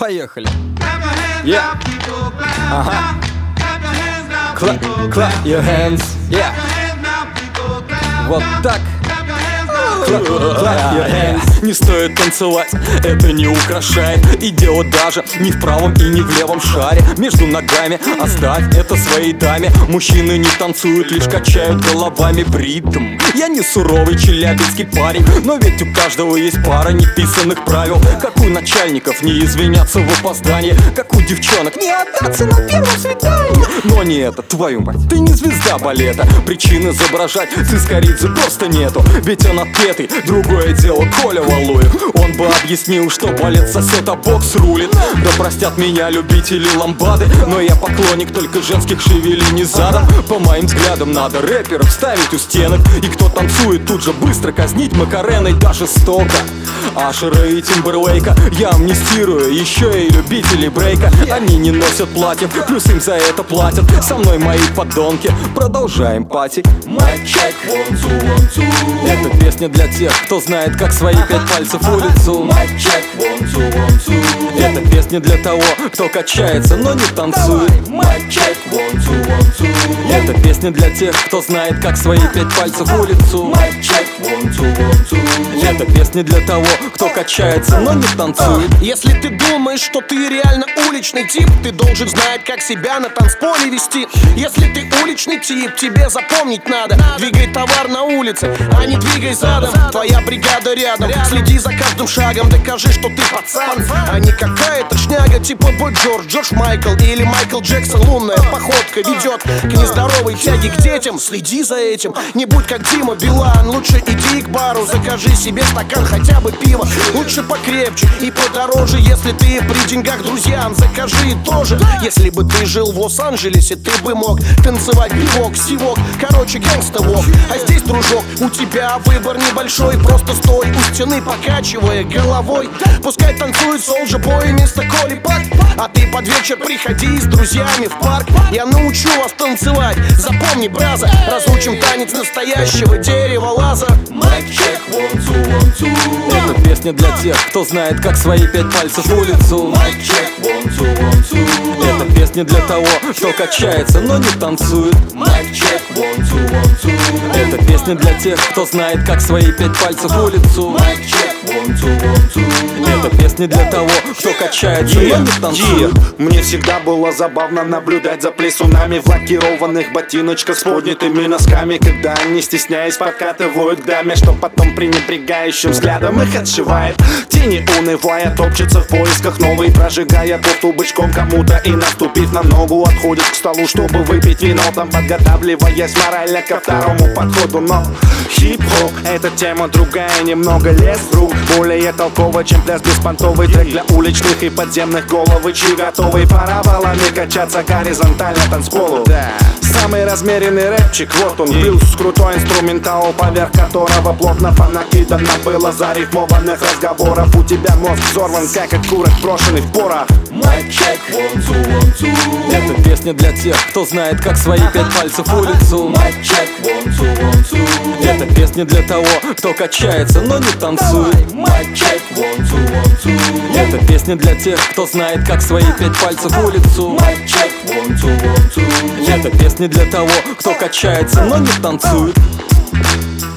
поехали. Yeah. Ага. Clap your hands. Yeah. Вот так. Clap your hands. Не стоит танцевать, это не украшает. И дело даже не в правом и не в левом шаре. Между ногами оставь это своей даме. Мужчины не танцуют, лишь качают головами в ритм. Я не суровый челябинский парень, но ведь у каждого есть пара неписанных правил. Как у начальников не извиняться в опоздании, как у девчонок не отдаться на первом свидании. Но не это, твою мать, ты не звезда балета. Причин изображать Цискоридзе просто нету. Ведь он отпетый, другое дело Коля Валуев. Он бы объяснил, что балет сосет, а бокс рулит. Да простят меня любители ламбады, но я поклонник только женских шевелений задом. По моим взглядам надо рэперов ставить у стенок. И кто танцует, тут же быстро казнить Макареной да жестоко. Ашера и Тимберлейка я амнистирую, еще и любителей брейка. Они не носят платьев, плюс им за это платят. Со мной мои подонки, продолжаем пати. Mic check, 1, 2, 1, 2. Это песня для тех, кто знает, как свои 5 пальцев улицу. Mic check, 1, 2, 1, 2. Это песня для того, кто качается, но не танцует. Mic check, 1, 2, 1, 2. Это песня для тех, кто знает, как свои 5 пальцев улицу. Mic check, 1, 2, 1, 2. Это песня для того, кто качается, но не танцует. Если ты думаешь, что ты реально уличный тип, ты должен знать, как себя на танцполе вести. Если ты уличный тип, тебе запомнить надо: двигай товар на улице, а не двигай задом. Твоя бригада рядом, следи за каждым шагом. Докажи, что ты пацан, а не какая-то шняга типа Бой Джордж, Джордж Майкл или Майкл Джексон. Лунная походка ведет к нездоровой тяге к детям. Следи за этим, не будь как Дима Билан. Лучше иди к бару, закажи себе стакан хотя бы пива. Лучше покрепче и подороже, если ты при деньгах друзьям закажи тоже. Если бы ты жил в Лос-Анджелесе, ты бы мог танцевать бивок, сивок, короче гангста-вок. А здесь, дружок, у тебя выбор небольшой. Просто стой у стены, покачивая головой. Пускай танцует Soulja Boy вместо Коли Пак, а ты под вечер приходи с друзьями в парк. Я научу вас танцевать, запомни, браза. Разучим танец настоящего дерева лаза. Mic check, 1, 2, 1, 2. Это песня для тех, кто знает, как свои 5 пальцев улицу. Mic check, 1, 2, 1, 2. Это песня для того, кто качается, но не танцует. Mic check, 1, 2, 1, 2. Это песня для тех, кто знает, как свои 5 пальцев улицу. Mic check, 1, 2, 1, 2. Это песня для того, кто качается, но не танцует. Мне всегда было забавно наблюдать за плесунами в лакированных ботиночках с поднятыми носками, когда они, стесняясь, подкатывают к даме, что потом пренебрегающим взглядом их отшивает. Тени унывая топчется в поисках новой, прожигая кофту бычком кому-то и, наступив на ногу, отходит к столу, чтобы выпить вино, там подготавливаясь морально ко второму подходу. Но хип-хоп — эта тема другая, немного лез в рук, более толково, чем пляс беспонтовый трек для уличных и подземных головычей, готовый пароволами качаться горизонтально танцполу. Самый размеренный рэпчик, вот он, блюз, крутой инструментал, поверх которого плотно понакидано было зарифмованных разговоров. У тебя мозг взорван, как окурок, брошенный в порох. Mic check, 1, 2, 1, 2. Это песня для тех, кто знает, как свои 5 пальцев улицу. Mic check, 1, 2, 1, 2. Это песня для того, кто качается, но не танцует. Mic check, 1, 2, 1, 2. Это песня для тех, кто знает, как свои 5 пальцев улицу. Mic check, 1, 2, 1, 2. Это песня для того, кто качается, но не танцует.